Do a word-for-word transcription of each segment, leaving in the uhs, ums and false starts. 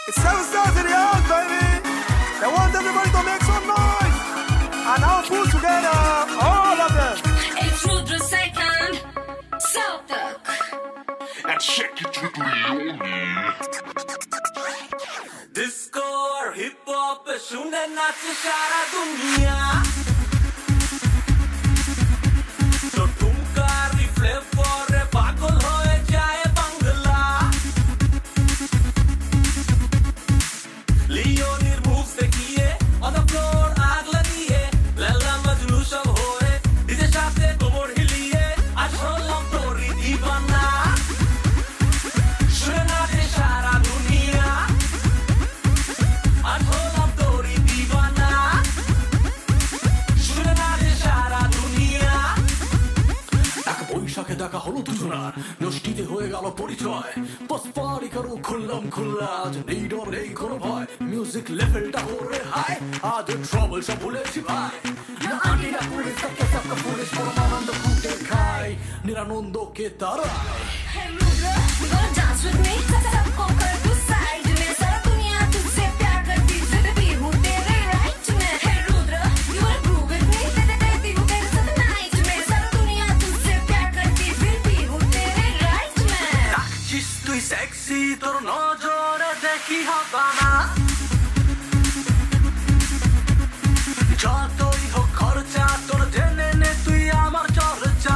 It's seven stars in the house, baby. They want everybody to make some noise. And now put together all of them. It's Rudra second. Southwark. And shake it to the unit. Disco और hip hop पे सुने नाच सारा दुनिया तो ठुमका reflect और पागल होए जाए बंगला लियोनीर moves देखिए on the floor आग लगी है लैला मजनू सब होए डीजे साथे कोमर हिलिए आज होलम तोरी दीवाना सुने नाच सारा दुनिया দেখা হলো দুজনার নষ্টিতে হয়ে গেল পরিচয় বাস পারি করো খুললাম খুল্লা আজ নেই ডর নেই কোনো ভয় মিউজিক লেভেলটা করে হাই আজ ট্রাবল সব ভুলেছি ভাই না আন্টিরা পুলিশ সবকে সবকে পুলিশ পরমানন্দ খুঁটে খাই নিরানন্দকে তারায় Hey Rudra, you gonna dance with me? सबको कर तू side में सारा दुनिया तुझसे प्यार करती फिर भी हूँ तेरे right में Hey Rudra, you wanna groove with me? देती हूँ तेरे साथ night में सारा दुनिया तुझसे प्यार करती फिर भी हूँ तेरे right में ডাকছিস তুই সেক্সি তোর নজরে দেখি হবে না যতই হোক খরচা তোর জেনে নে তুই আমার চর্চা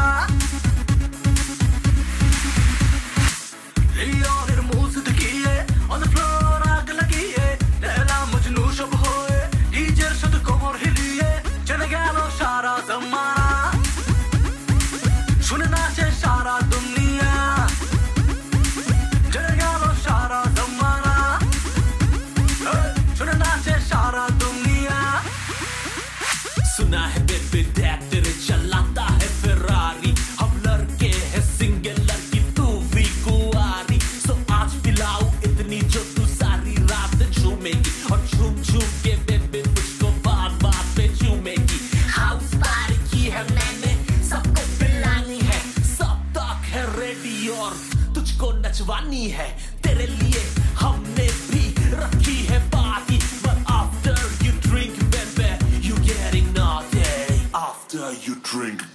লিওনের moves দেখিয়ে on the floor আগ লাগিয়ে লেলা মজনু সব হয়ে ডিজের সাথে কোমর হিলিয়ে চলে গেল সারা জমানা শুনে নাচে সারা দুনিয়া চলে গেল সারা জমানা শুনে নাচে সারা দুনিয়া सुना है बेबी डैड तेरे चलाता है फेरारी हम लड़के हैं सिंगल लड़की तू भी कुआरी सो आज पिलाओ इतनी जो तू सारी रात झूमेगी और झूम झूम के बेबी मुझको बार बार पे झूमेगी हाउस पार्टी की है मैंने सबको पिलानी है सब तक है रेडी और तुझको नचवानी है तेरे लिए हमने भी रखी है party but after you drink baby you getting naughty after you drink